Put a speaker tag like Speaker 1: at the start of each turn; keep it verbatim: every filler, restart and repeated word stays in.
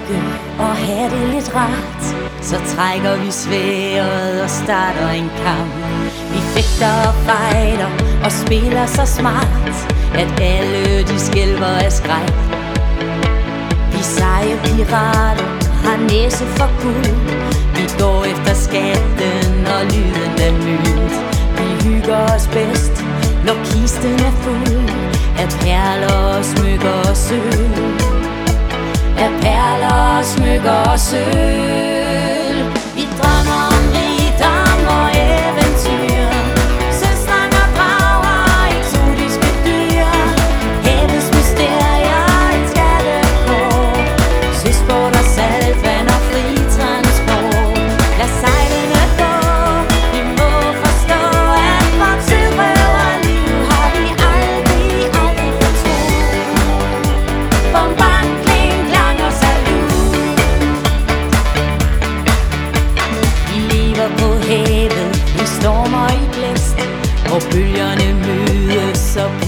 Speaker 1: hygge og have det lidt rart, så trækker vi sværdet og starter en kamp. Vi fægter og fighter og spiller så smart, at alle de skælver af skræk. Vi seje pirater har næse for guld. Vi går efter skatten og lyden af mønt. Vi hygger os bedst, når kisten er fuld af perler og smykker og sølv. Af perler og smykker og sølv. Vi drømmer om rigdom og eventyr, søstrang og drager, eksotiske dyr, havets mysterier, et skattekort, søsport og saltvand og fri transport. Lad sejlene gå, vi må forstå, at vort sørøverliv har vi aldrig, aldrig fortrudt. Bombang, kling, klang og salut. Vi lever på havet, i storm og i blæst, hvor bølgerne mødes og